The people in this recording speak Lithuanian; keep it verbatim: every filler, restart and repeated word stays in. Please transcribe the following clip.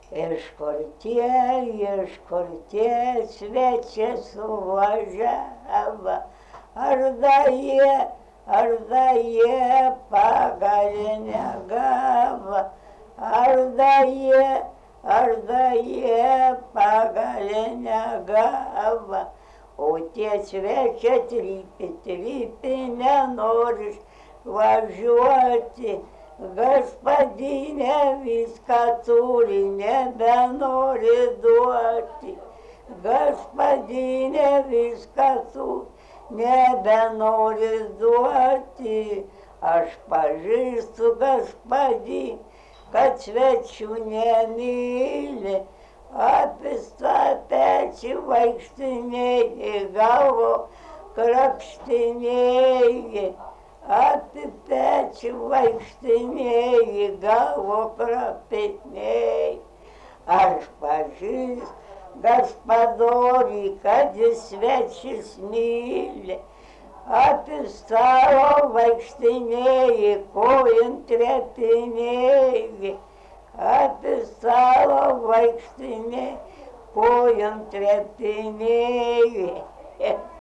iš kur tie iš kur tie svečiai suvažiavo, ar da jie ar da jie pagalį gavo, ar da jie ar da jie pagalį gavo. O tie svečiai trypi trypi nenori važiuoti. Gaspadinė viską turi, nebenori duoti. Gaspadinė viską turi, nebenori duoti. Aš pažįstu gaspadinį, kad svečių nemyli. Apistą pečių vaikštinėji, galvo krapštinėji. Apie pečių vaikštinėji, galvo krapštinėji. Aš pažįstu gaspadorį, kad jis svečius myli. Apie stalo vaikštinėji, kojom trepinėji. Apie stalo vaikštinėji, kojom trepinėji.